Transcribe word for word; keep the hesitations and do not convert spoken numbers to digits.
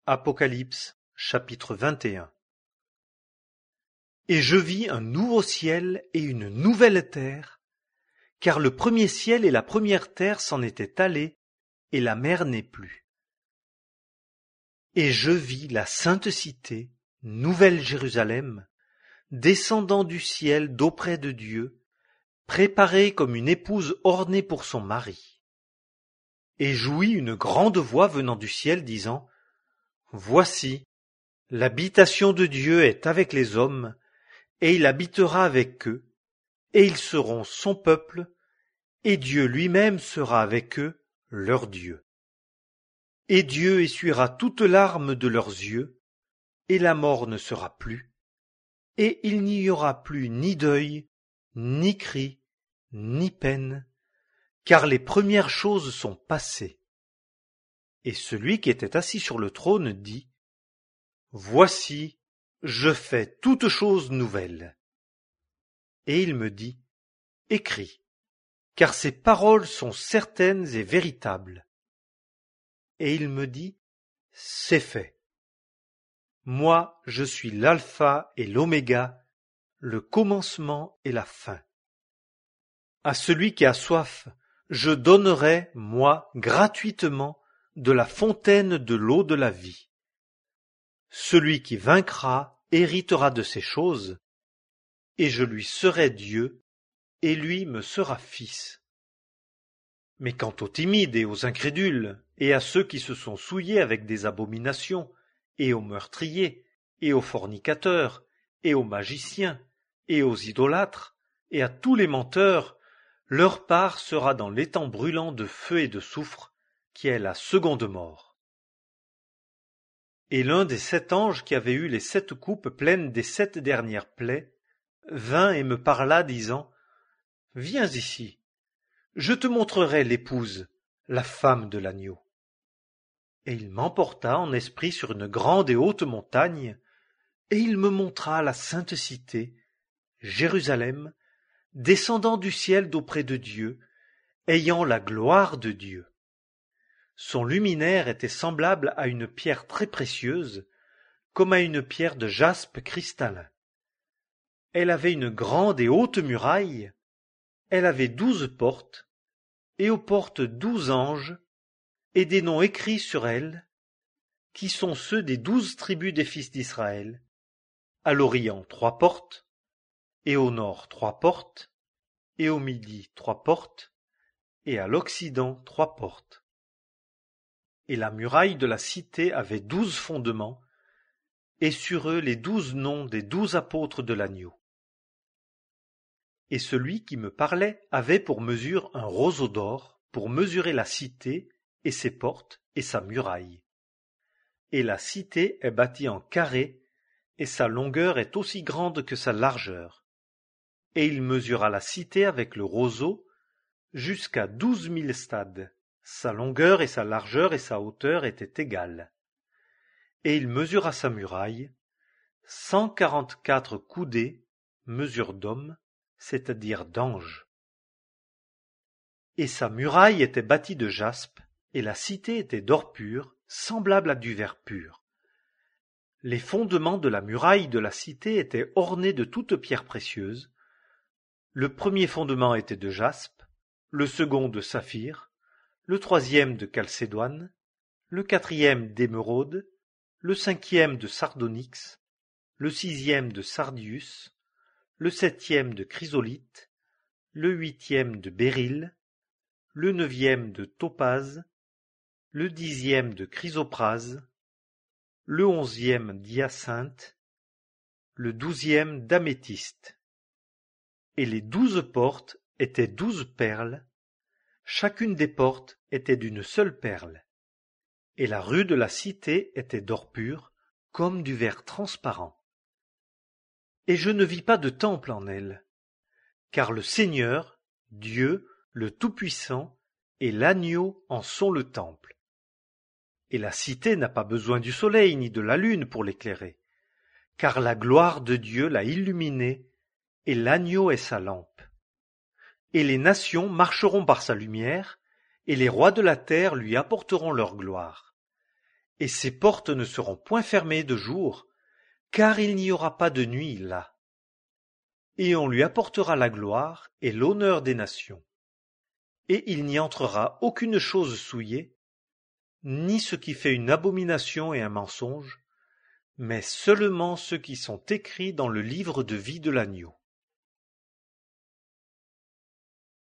Apocalypse, chapitre vingt et un. Et je vis un nouveau ciel et une nouvelle terre, car le premier ciel et la première terre s'en étaient allés, et la mer n'est plus. Et je vis la sainte cité, nouvelle Jérusalem, descendant du ciel d'auprès de Dieu, préparée comme une épouse ornée pour son mari. Et j'ouïs une grande voix venant du ciel disant: Voici, l'habitation de Dieu est avec les hommes, et il habitera avec eux, et ils seront son peuple, et Dieu lui-même sera avec eux, leur Dieu. Et Dieu essuiera toute larme de leurs yeux, et la mort ne sera plus, et il n'y aura plus ni deuil, ni cri, ni peine, car les premières choses sont passées. Et celui qui était assis sur le trône dit: Voici, je fais toutes choses nouvelles. Et il me dit: Écris, car ces paroles sont certaines et véritables. Et il me dit: C'est fait. Moi, je suis l'alpha et l'oméga, le commencement et la fin. À celui qui a soif, je donnerai, moi, gratuitement, de la fontaine de l'eau de la vie. Celui qui vaincra héritera de ces choses, et je lui serai Dieu, et lui me sera fils. Mais quant aux timides et aux incrédules, et à ceux qui se sont souillés avec des abominations, et aux meurtriers, et aux fornicateurs, et aux magiciens, et aux idolâtres, et à tous les menteurs, leur part sera dans l'étang brûlant de feu et de soufre, qui est la seconde mort. Et l'un des sept anges qui avait eu les sept coupes pleines des sept dernières plaies vint et me parla, disant: Viens ici, je te montrerai l'épouse, la femme de l'agneau. Et il m'emporta en esprit sur une grande et haute montagne, et il me montra la sainte cité, Jérusalem, descendant du ciel d'auprès de Dieu, ayant la gloire de Dieu. Son luminaire était semblable à une pierre très précieuse, comme à une pierre de jaspe cristallin. Elle avait une grande et haute muraille, elle avait douze portes, et aux portes douze anges, et des noms écrits sur elles, qui sont ceux des douze tribus des fils d'Israël. À l'Orient trois portes, et au nord trois portes, et au midi trois portes, et à l'Occident trois portes. Et la muraille de la cité avait douze fondements, et sur eux les douze noms des douze apôtres de l'agneau. Et celui qui me parlait avait pour mesure un roseau d'or, pour mesurer la cité, et ses portes, et sa muraille. Et la cité est bâtie en carré, et sa longueur est aussi grande que sa largeur. Et il mesura la cité avec le roseau jusqu'à douze mille stades. Sa longueur et sa largeur et sa hauteur étaient égales. Et il mesura sa muraille, cent quarante-quatre coudées, mesure d'homme, c'est-à-dire d'ange. Et sa muraille était bâtie de jaspe, et la cité était d'or pur, semblable à du verre pur. Les fondements de la muraille de la cité étaient ornés de toutes pierres précieuses. Le premier fondement était de jaspe, le second de saphir, le troisième de chalcédoine, le quatrième d'émeraude, le cinquième de sardonyx, le sixième de sardius, le septième de chrysolite, le huitième de béryl, le neuvième de topaze, le dixième de chrysoprase, le onzième d'hyacinthe, le douzième d'améthyste. Et les douze portes étaient douze perles, chacune des portes était d'une seule perle, et la rue de la cité était d'or pur, comme du verre transparent. Et je ne vis pas de temple en elle, car le Seigneur, Dieu, le Tout-Puissant, et l'agneau en sont le temple. Et la cité n'a pas besoin du soleil ni de la lune pour l'éclairer, car la gloire de Dieu l'a illuminée, et l'agneau est sa lampe. Et les nations marcheront par sa lumière, et les rois de la terre lui apporteront leur gloire. et ses portes ne seront point fermées de jour, car il n'y aura pas de nuit là. Et on lui apportera la gloire et l'honneur des nations. Et il n'y entrera aucune chose souillée, ni ce qui fait une abomination et un mensonge, mais seulement ceux qui sont écrits dans le livre de vie de l'agneau.